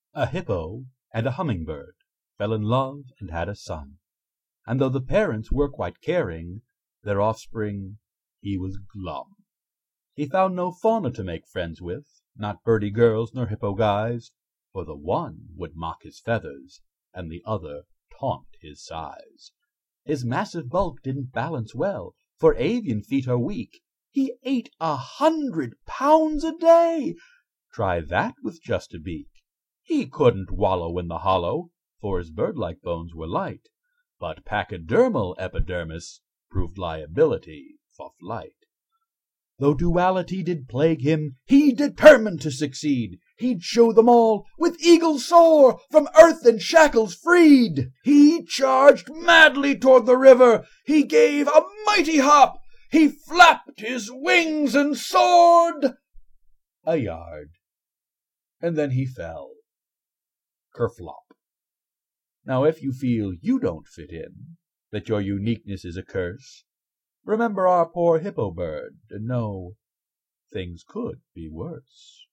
A hippo and a hummingbird fell in love and had a son, and though the parents were quite caring, their offspring he was glum. He found no fauna to make friends with, not birdie girls nor hippo guys, for the one would mock his feathers, and the other taunt his size. His massive bulk didn't balance well, for avian feet are weak. He ate 100 pounds a day. Try that with just a beak. He couldn't wallow in the hollow, for his bird-like bones were light, but pachydermal epidermis proved liability for flight. Though duality did plague him, he determined to succeed. He'd show them all, with eagle soar, from earth and shackles freed. He charged madly toward the river. He gave a mighty hop. He flapped his wings and soared a yard, and then he fell, kerflop. Now if you feel you don't fit in, that your uniqueness is a curse, remember our poor hippo bird, and know things could be worse.